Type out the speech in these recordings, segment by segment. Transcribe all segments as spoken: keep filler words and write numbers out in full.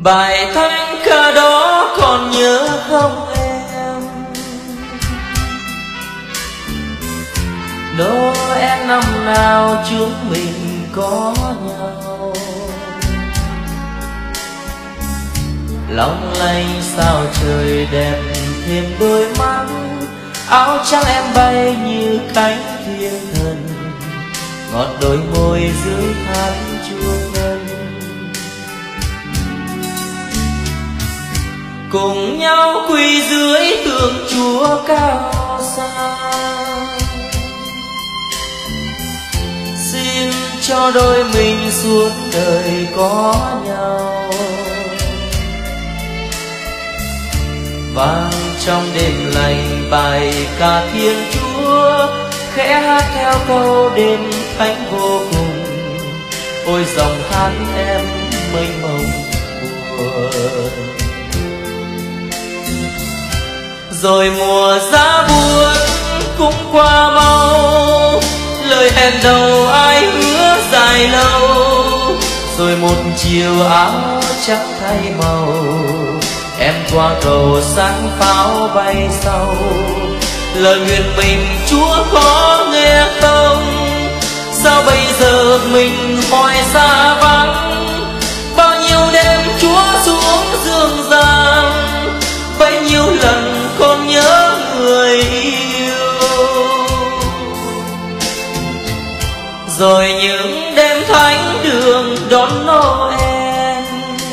Bài thánh ca đó còn nhớ không em? Noel năm nào chúng mình có nhau, long lanh sao trời đẹp thêm đôi mắt, áo trắng em bay như cánh thiên thần, ngọt đôi môi dưới tháp chuông ngân. Cùng nhau quỳ dưới tượng Chúa cao xa, xin cho đôi mình suốt đời có nhau. Vang trong đêm lành bài ca Thiên Chúa, khẽ hát theo câu đêm thánh vô cùng. Ôi dòng hát em mênh mông buồn. Rồi mùa giá buốt cũng qua mau, lời hẹn đầu ai hứa dài lâu. Rồi một chiều áo trắng thay màu, em qua cầu sáng pháo bay sau. Lời nguyện mình Chúa có nghe không? Sao bây giờ mình hoài xa vắng? Bao nhiêu đêm Chúa xuống dương gian, bấy nhiêu lần con nhớ người yêu. Rồi những đêm thánh đường đón Noel,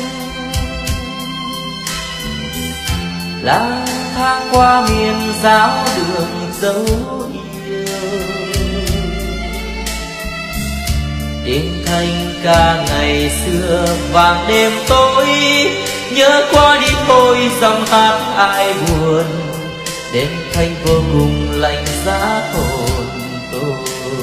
lang thang qua miền giáo đường dấu yêu. Đêm thanh ca ngày xưa vàng đêm tối, nhớ qua đi thôi dòng hát ai buồn. Đêm thanh vô cùng lạnh giá hồn tôi.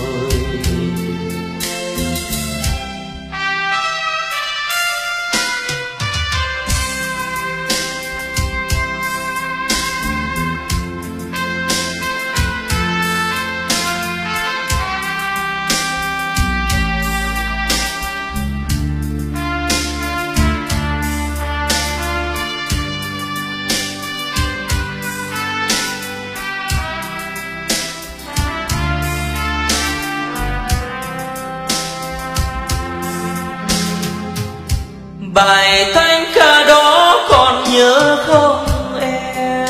Bài thánh ca đó còn nhớ không em?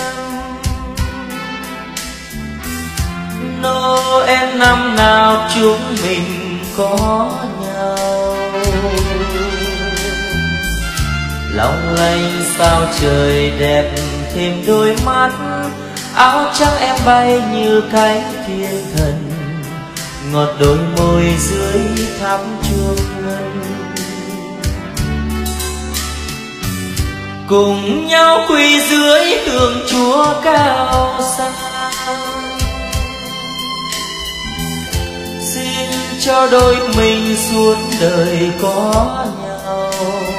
Noel năm nào chúng mình có nhau, long lanh sao trời đẹp thêm đôi mắt, áo trắng em bay như cánh thiên thần, ngọt đôi môi dưới tháp chuông ngân. Cùng nhau quỳ dưới tượng Chúa cao xa, xin cho đôi mình suốt đời có nhau.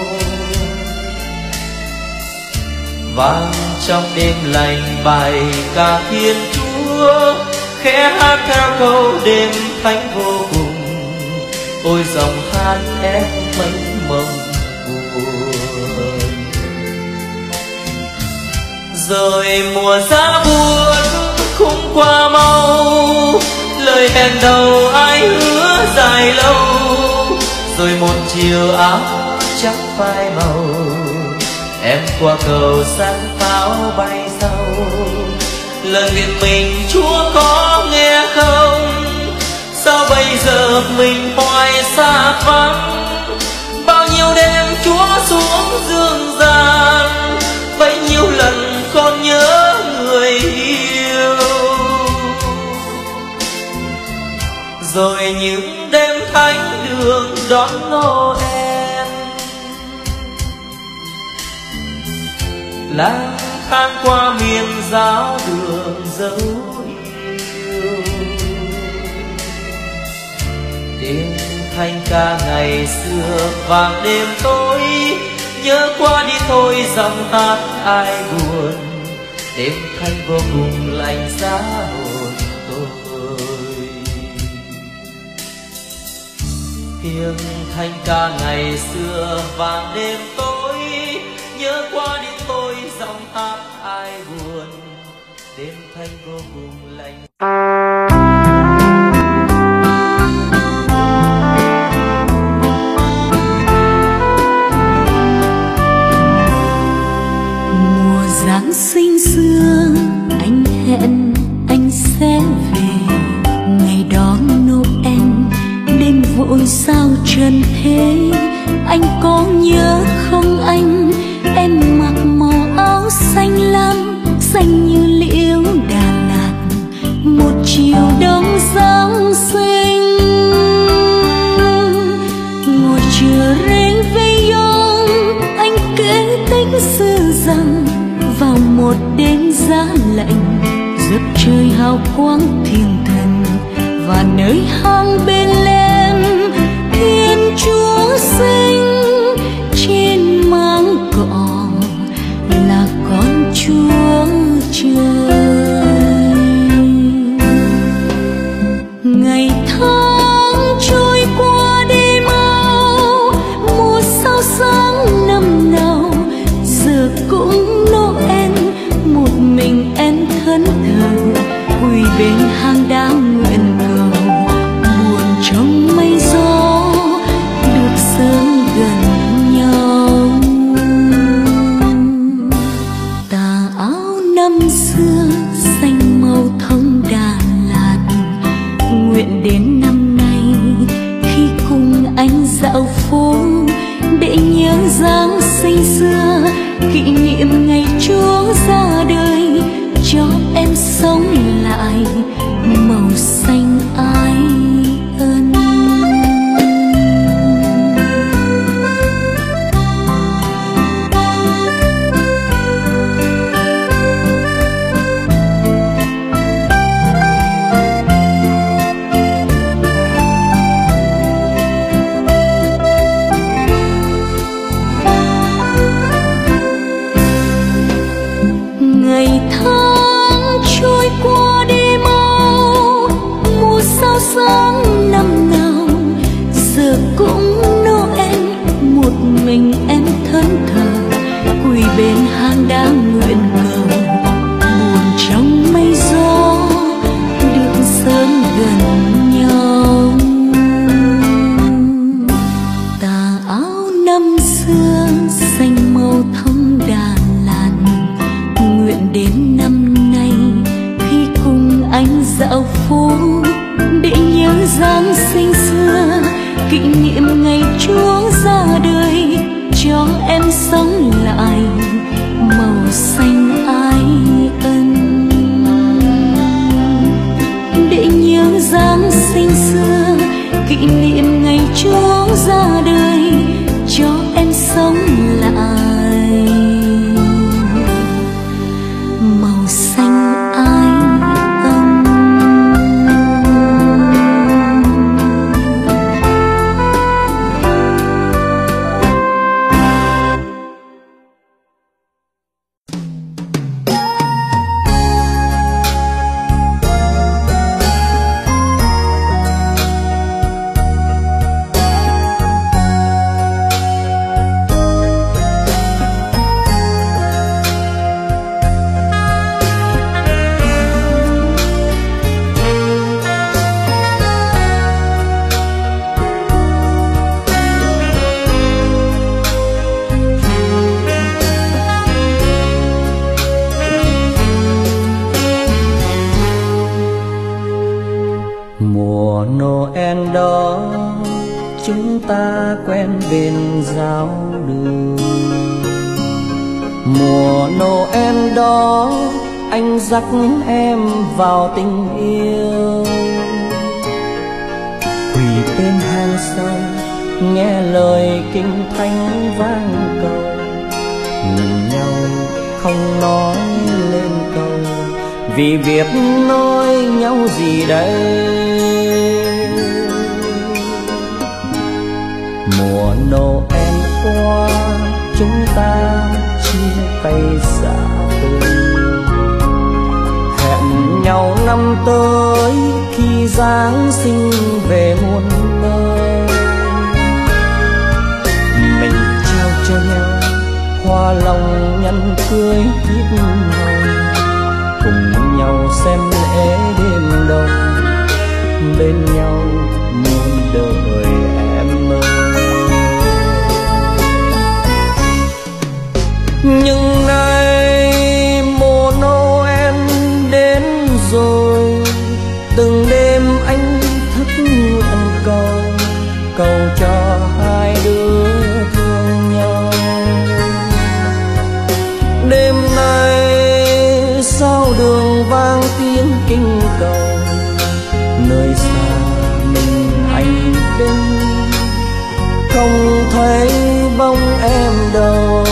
Vang trong đêm lành bài ca Thiên Chúa, khẽ hát theo câu đêm thánh vô cùng. Ôi dòng hát em mênh mông buồn. Rồi mùa giá buốt cũng qua mau, lời hẹn đầu ai hứa dài lâu. Rồi một chiều áo trắng phai màu, em qua cầu sáng pháo bay sau. Lời nguyện mình Chúa có nghe không? Sao bây giờ mình hoài xa vắng? Bao nhiêu đêm Chúa xuống dương gian, bấy nhiêu lần con nhớ người yêu. Rồi những đêm thánh đường đón Noel, lang thang qua miền giáo đường dấu yêu. Đêm thanh ca ngày xưa vàng đêm tối, nhớ qua đi thôi dòng hát ai buồn. Đêm thanh vô cùng lạnh giá hồn tôi. Tiếng thanh ca ngày xưa vàng đêm tối, nhớ qua đi thôi, giọng hát ai buồn đêm thanh vô cùng lạnh. Mùa Giáng sinh xưa anh hẹn anh sẽ về, ngày đó Noel đêm vội sao trần thế. Anh có nhớ không anh, em mặc màu áo xanh lam, xanh như liễu Đà Lạt, một chiều đông Giáng sinh. Ngồi chờ Réveillon, anh kể tích xưa rằng vào một đêm giá lạnh, giấc trời hào quang thiên thần và nơi hang Bethlehem Thiên Chúa sinh. Trên máng cỏ là con Chúa trời. Ngày tháng trôi qua đi mau, mùa sao sáng năm nào giờ cũng Noel. Một mình em thẫn thờ quỳ bên hang đá nguyện cầu, buồn trong mây gió được sớm gần nhau. Tà áo năm xưa xanh màu thông Đà Lạt, nguyện đến năm nay khi cùng anh dạo phố để nhớ Giáng sinh xưa, kỷ niệm ngày Chúa ra đời cho em sống lại màu xanh ái ân. Ngày tháng trôi qua đi mau, mùa sao sáng năm nào giờ cũng Noel. Một mình em thẫn thờ quỳ bên hang đá nguyện cầu, buồn trong mây gió được sớm gần nhau. Tà áo năm xưa xanh màu thông Đà Lạt, nguyện đến năm nay khi cùng anh dạo phố để nhớ Giáng sinh xưa, kỷ niệm ngày Chúa ra đời cho em sống lại màu xanh ái ân. Để nhớ Giáng sinh xưa, kỷ niệm ngày Chúa ra đời cho em sống lại màu xanh ái ân. Mùa Noel đó chúng ta quen bên giáo đường. Mùa Noel đó anh dắt em vào tình yêu, quỳ bên hang sông nghe lời kinh thánh vang cầu, nhìn nhau không nói lên câu, vì biết nói nhau gì đây. Mùa Noel qua chúng ta chia tay xa vời, hẹn nhau năm tới khi Giáng sinh về muôn nơi. Mình trao cho nhau hoa lòng nhẫn cưới thiếp hồng, cùng nhau xem lễ đêm đông, bên nhau muôn đời em ơi. Nhưng nay mùa Noel đến rồi, từng đêm anh thức nguyện cầu, cầu cho hai đứa thương nhau. Đêm nay sao đường vang tiếng kinh cầu, nơi xa mình anh đến, không thấy bóng em đâu.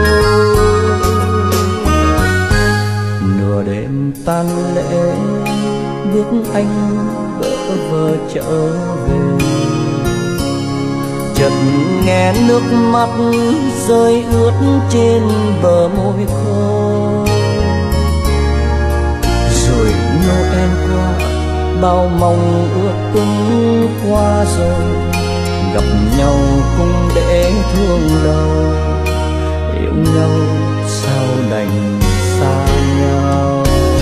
Nửa đêm tan lễ, bước anh vỡ vơ trở về, chợt nghe nước mắt rơi ướt trên bờ môi khô. Rồi Noel qua, bao mong ước cứng qua rồi, gặp nhau cũng để thương đâu, yêu nhau sao đành xa nhau.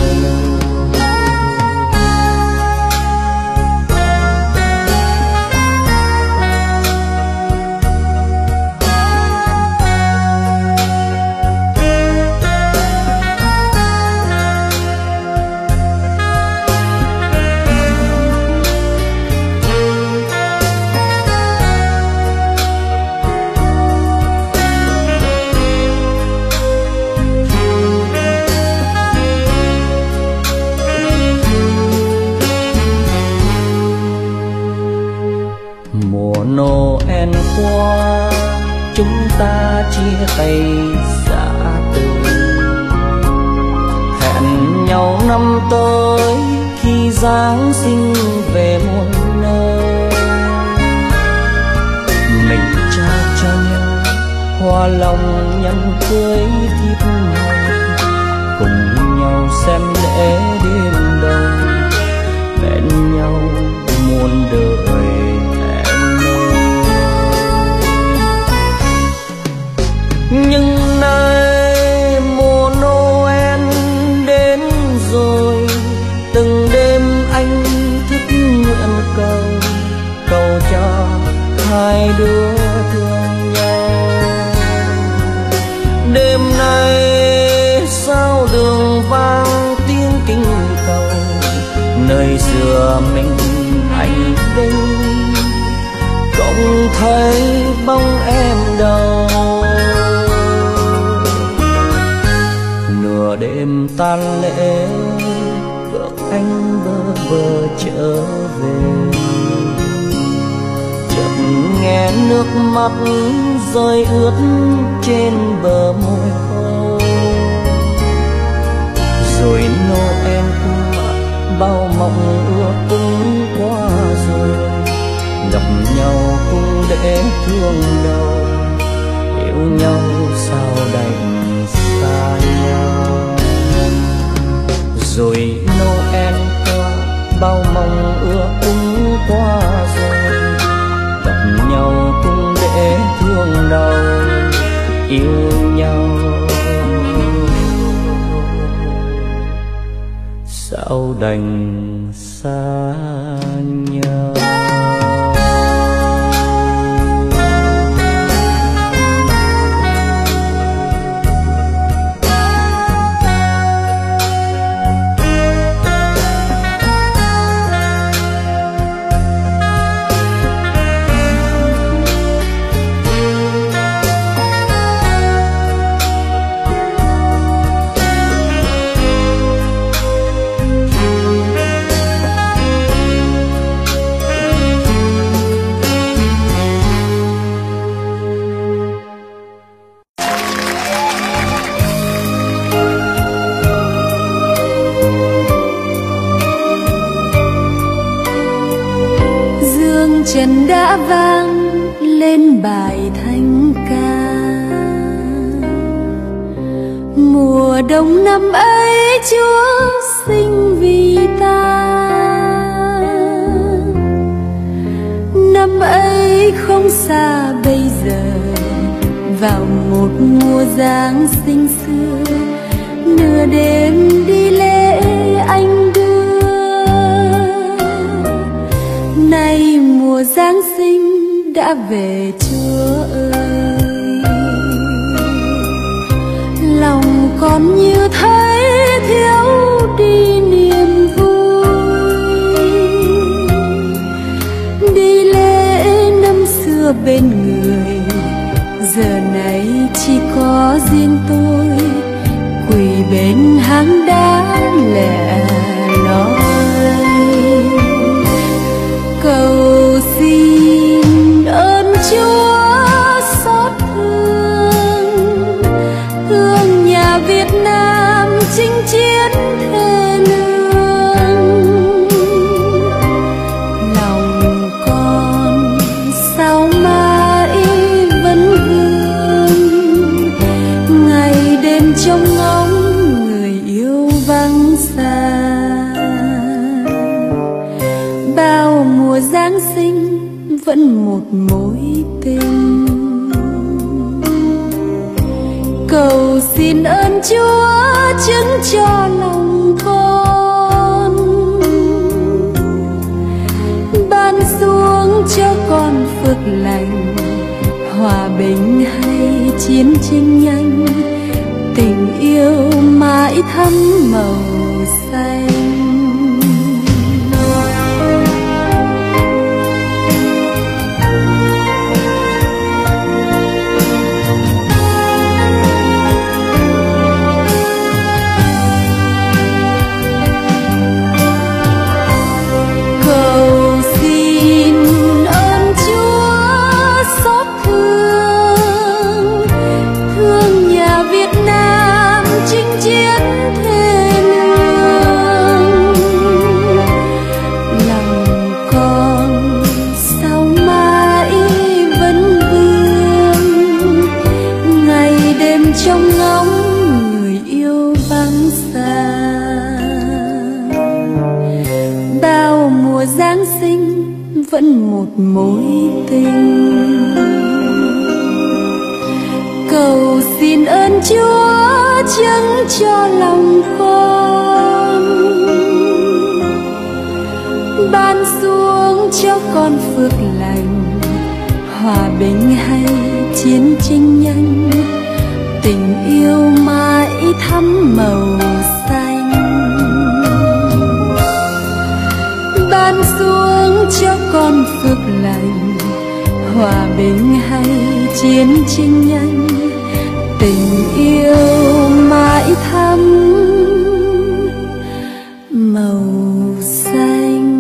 Noel qua, chúng ta chia tay xa từ, hẹn nhau năm tới khi Giáng sinh về muôn nơi. Mình trao cho nhau hoa lòng nhẫn cưới thiếp hồng, cùng nhau xem lễ đêm đông, bên nhau muôn đời. Nhưng nay mùa Noel đến rồi, từng đêm anh thức nguyện cầu, cầu cho hai đứa thương nhau. Đêm nay sao đường vang tiếng kinh cầu, nơi xưa mình anh đến, không thấy bóng em đâu. Nửa đêm tan lễ, bước anh bơ vơ trở về, chợt nghe nước mắt rơi ướt trên bờ môi khô. Rồi Noel qua, bao mộng ước cũng qua rồi, gặp nhau cũng để thương đâu, yêu nhau sao đành xa nhau. Rồi Noel qua, bao mong ước cũng qua rồi, gặp nhau cũng để thương đâu, yêu nhau sao đành xa nhau. Trần đã vang lên bài thánh ca, mùa đông năm ấy Chúa sinh vì ta. Năm ấy không xa bây giờ, vào một mùa Giáng sinh xưa, nửa đêm đi lễ anh đưa. Nay mùa Giáng sinh đã về Chúa ơi, lòng còn như thấy thiếu đi niềm vui. Đi lễ năm xưa bên người, giờ này chỉ có riêng tôi quỳ bên hang đá lẻ loi, cầu xin ơn Chúa xót thương, thương nhà Việt Nam chinh chiến thề lương. Lòng con sao mãi vẫn vương, ngày đêm trông ngóng người yêu vắng xa. Bao mùa Giáng sinh vẫn một mối tình, cầu xin ơn Chúa chứng cho lòng con, ban xuống cho con phước lành, hòa bình hay chiến tranh nhanh, tình yêu mãi thắm màu xanh. Giáng sinh vẫn một mối tình, cầu xin ơn Chúa chứng cho lòng con, ban xuống cho con phước lành, hòa bình hay chiến tranh nhanh, tình yêu mãi thắm màu xanh. Ban xuống cho con phước lành, hòa bình hay chiến tranh nhanh, tình yêu mãi thắm màu xanh.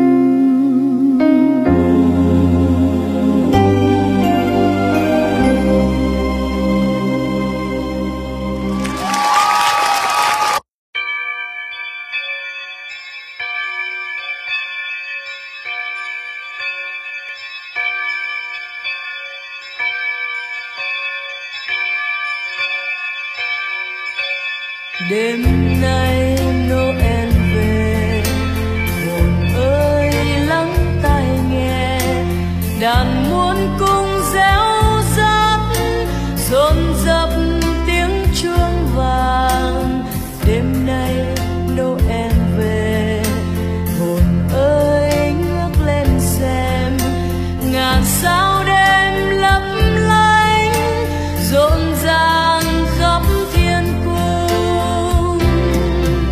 Đêm nay Noel về, hồn ơi lắng tai nghe, đàn muôn cung réo rắt dồn dập tiếng chuông vàng. Đêm nay Noel về, hồn ơi ngước lên xem, ngàn sao đêm lấp lánh rộn ràng khắp thiên cung.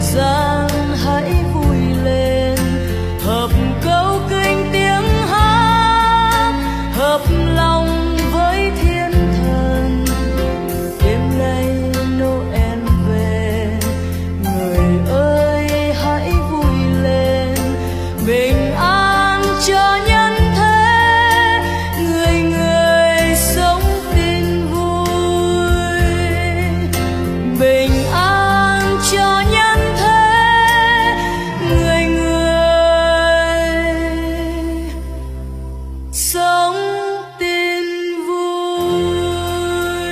gian hãy vui lên, hợp câu kinh tiếng hát, hợp lòng với thiên thần. Đêm nay Noel về, người ơi hãy vui lên, bình an cho nhân thế, người người sống tin vui. Bình an cho nhân thế, người người sống tin vui.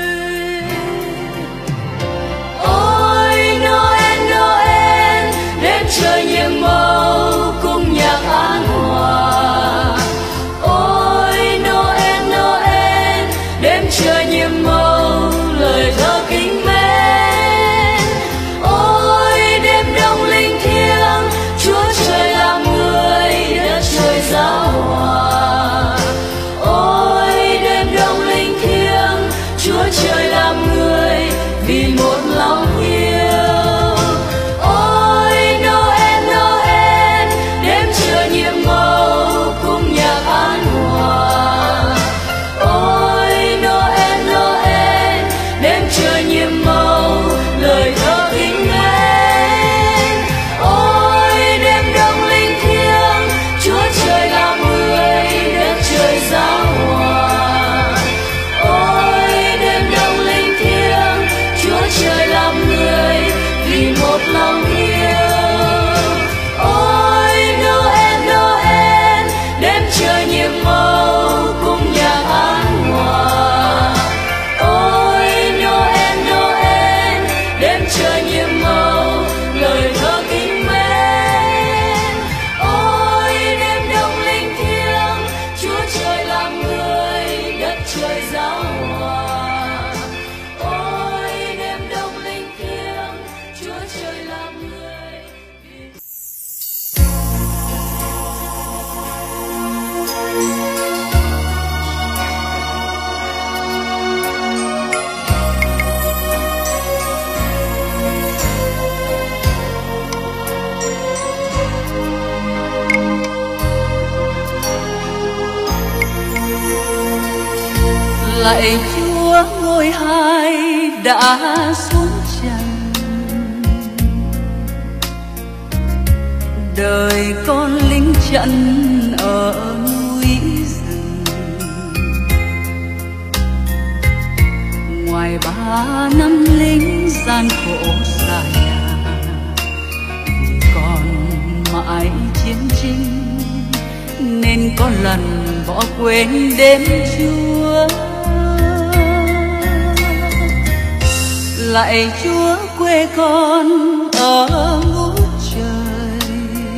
Ôi Noel Noel, đêm trời nhiệm màu cùng nhạc an hòa. Ôi Noel Noel, đêm trời nhiệm màu lời thơ kính mến. Ôi đêm đông linh thiêng, Chúa trời làm người, đất trời giao hòa. Ôi đêm đông linh thiêng, Chúa trời làm người, vì một lòng yêu. Ôi Noel Noel, đêm trời nhiệm màu cùng nhạc an hòa. Ôi Noel Noel, đêm trời nhiệm màu lời thơ kính mến. Ôi đêm đông linh thiêng, Chúa trời làm người, đất trời giao hòa. Ôi đêm đông linh thiêng, Chúa trời làm người, vì một lòng yêu. Ôi Noel Noel, đêm trời nhiệm màu cùng nhạc an hòa. Ôi Noel Noel, đêm trời nhiệm màu lời thơ kính mến. Ôi đêm đông linh thiêng, Chúa trời làm người, đất trời giao hòa. Ôi đêm đông linh thiêng, Chúa trời làm người. Lạy Chúa ngôi hai đã xuống trần, đời con lính trận ở núi rừng. Ngoài ba năm lính gian khổ dài nhà, vì còn mãi chiến tranh nên có lần bỏ quên đêm Chúa. Lạy Chúa quê con ở ngút trời,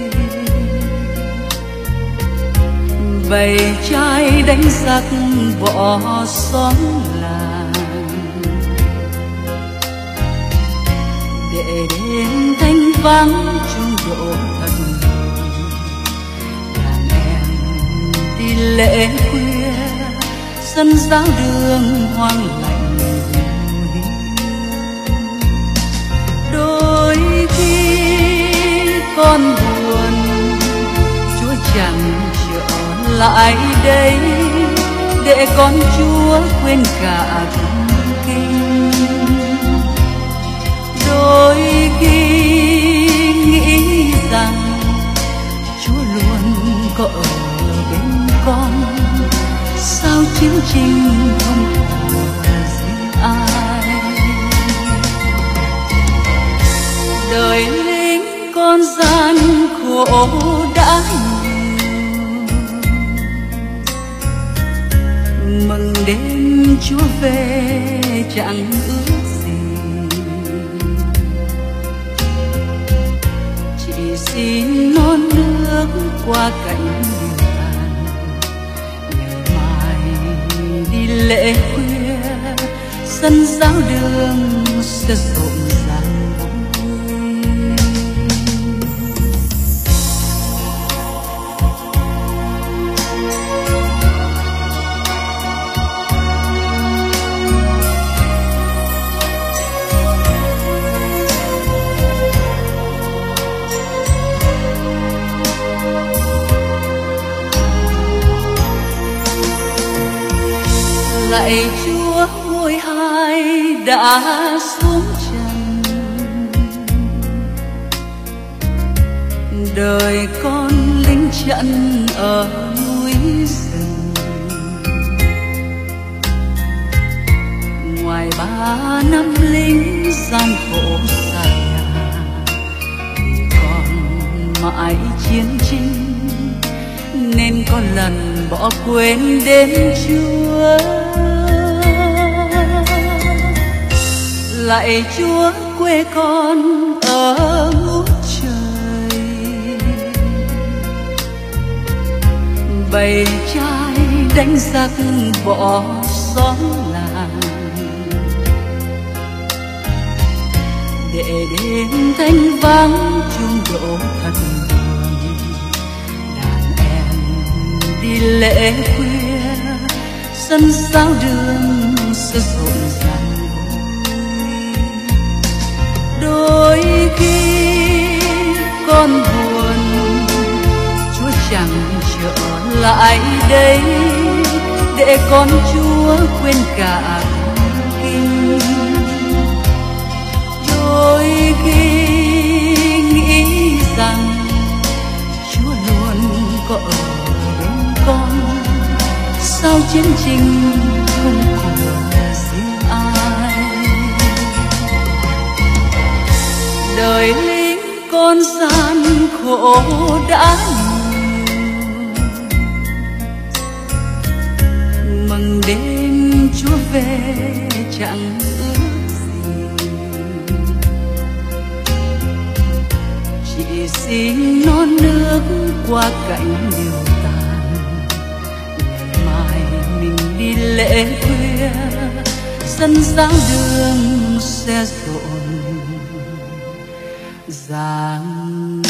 bầy trai đánh giặc bỏ xóm làng, để đêm thanh vắng chuông đổ thật đàn em đi lễ khuya, sân giáo đường hoang lạnh. Đôi khi con buồn, Chúa chẳng trở lại đây, để con Chúa quên cả thần kinh. Đôi khi nghĩ rằng Chúa luôn có ở bên con, sao chiến tranh không của riêng ai. Đời lính con gian khổ đã nhiều, mừng đêm Chúa về chẳng ước gì, chỉ xin non nước qua cảnh điều tàn. Ngày mai đi lễ khuya, sân giáo đường sẽ rộn ràng. lạy Chúa ngôi hai đã xuống trần, đời con lính trận ở núi rừng. Ngoài ba năm lính gian khổ xa nhà, vì còn mãi chiến tranh nên có lần bỏ quên đến Chúa. Lạy Chúa quê con ở ngút trời, bầy trai đánh giặc bỏ xóm làng, để đêm thanh vắng chuông đổ thật buồn. Đàn em đi lễ khuya, sân sao đường sự rộn ràng. Đôi khi con buồn, Chúa chẳng trở lại đây để con Chúa quên cả kinh. Đôi khi nghĩ rằng Chúa luôn có ở bên con, sao chiến tranh không của riêng ai. Đời lính con gian khổ đã nhiều, mừng đêm Chúa về chẳng ước gì. Chỉ xin non nước qua cảnh điều tàn, ngày mai mình đi lễ khuya, sân giáo đường xe rộn ràng.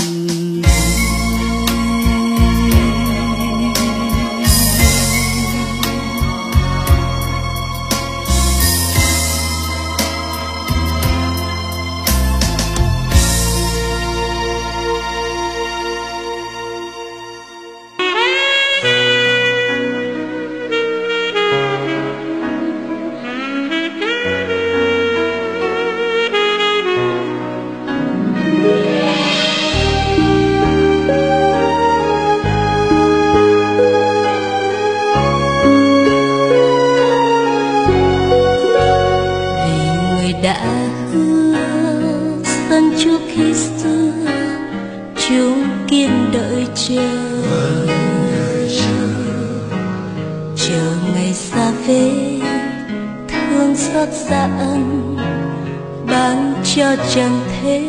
Chẳng thế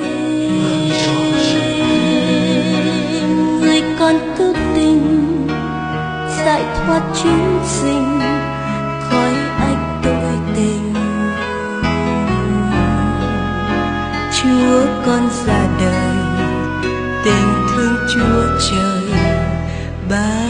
người con cứu tình, giải thoát chúng sinh khỏi ách tội tình. Chúa con ra đời, tình thương Chúa trời bao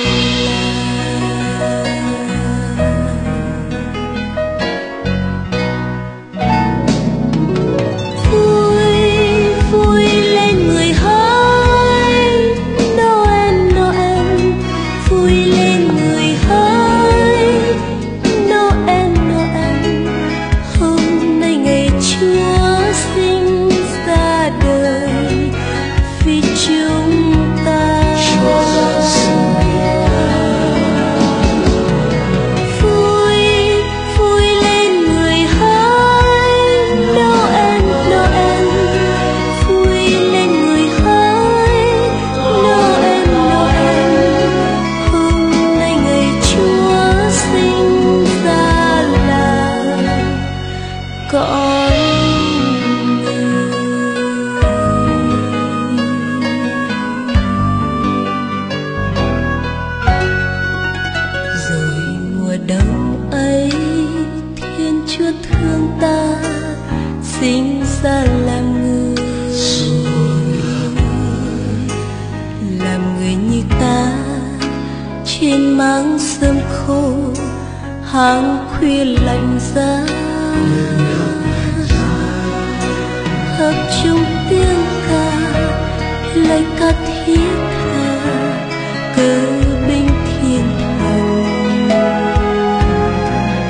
hàng khuya lạnh giá, hợp chung tiếng ca lời ca thiết tha cớ binh thiên thần.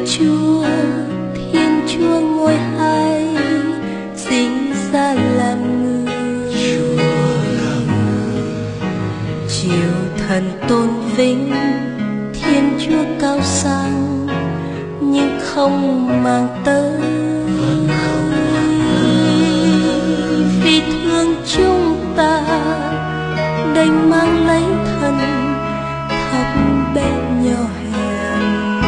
Chúa, Thiên Chúa ngôi hai sinh ra làm người. Chúa là người. Chiều thần tôn vinh, Thiên Chúa cao sang nhưng không mang tới. Vì thương chúng ta đành mang lấy thân thấp bé nhỏ hèn.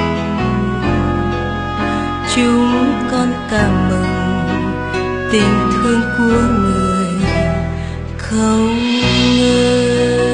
Chúng con cảm mừng tình thương của người không ngơi.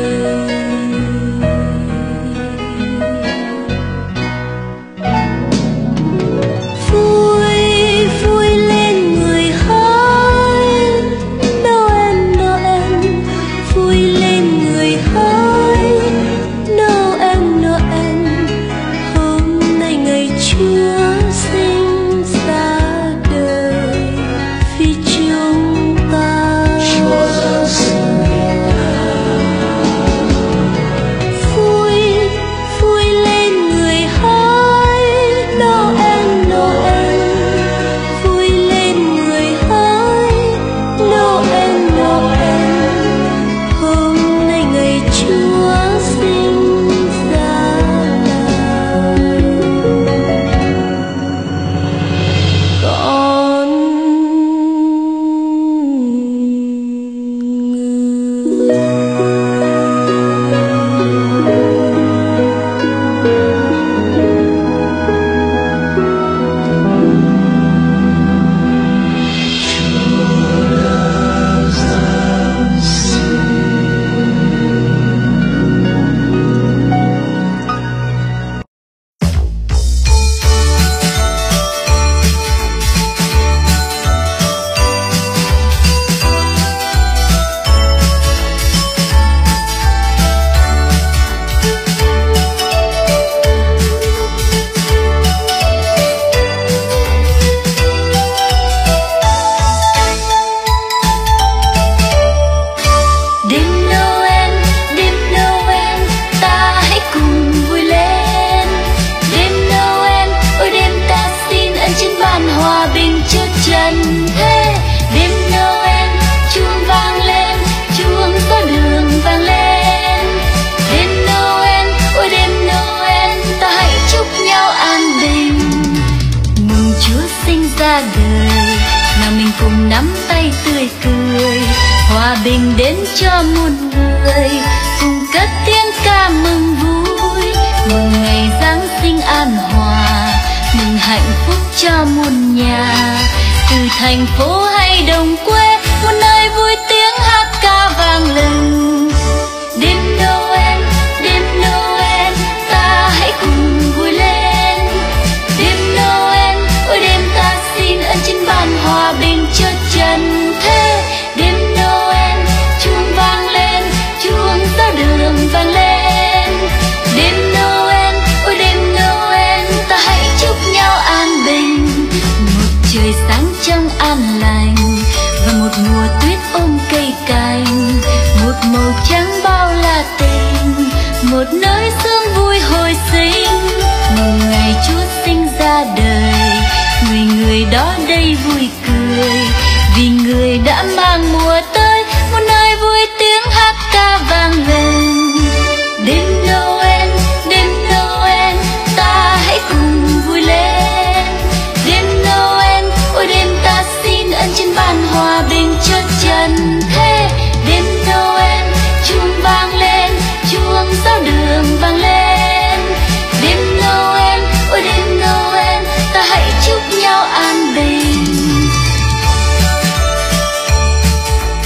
Bình đến cho muôn người cùng cất tiếng ca mừng vui, mừng ngày Giáng sinh an hòa, mừng hạnh phúc cho muôn nhà. Từ thành phố hay đồng quê, một nơi vui tiếng hát ca vang lừng. Đêm Noel, đêm Noel, ta hãy cùng vui lên. Đêm Noel, ôi đêm ta xin ơn trên ban hòa bình cho trần thế. Đêm Noel, chuông vang lên, chuông giao đường vang lên. Đêm Noel, ôi đêm Noel, ta hãy chúc nhau an bình. Một trời sáng trong an lành và một mùa tuyết ôm cây cành. Một màu trắng bao la tình, một nơi sương vui hồi sinh. Mừng ngày Chúa sinh ra đời, người người đó đây vui cười, vì người đã mang mùa tới một nơi vui tiếng hát ca vang lên. Đêm Noel, đêm Noel, ta hãy cùng vui lên. Đêm Noel, ôi đêm ta xin ơn trên ban hòa bình cho trần thế. Đêm Noel, chuông vang lên, chuông giao đường vang lên. Đêm Noel, ôi đêm Noel, ta hãy chúc nhau an bình.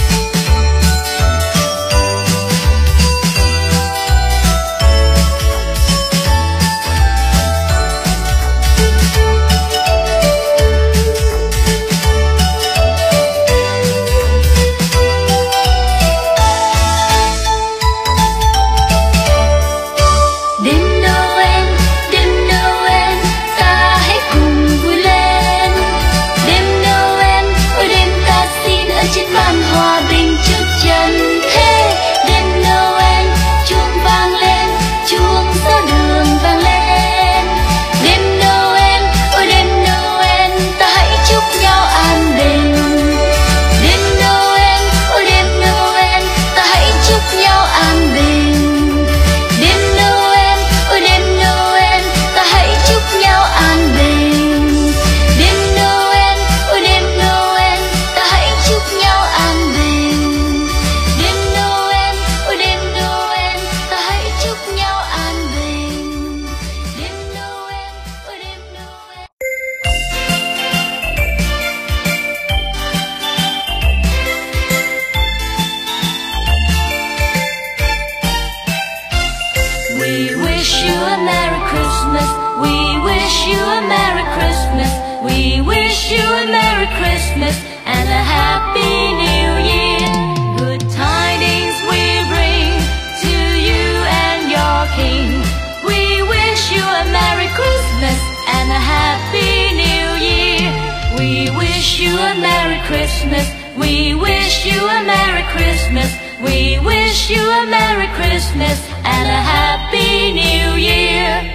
Christmas and a Happy New Year. Good tidings we bring to you and your King. We wish you a Merry Christmas and a Happy New Year. We wish you a Merry Christmas. We wish you a Merry Christmas. We wish you a Merry Christmas and a Happy New Year.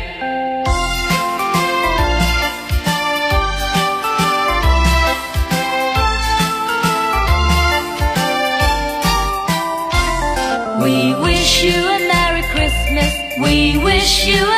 We wish you a Merry Christmas. We wish you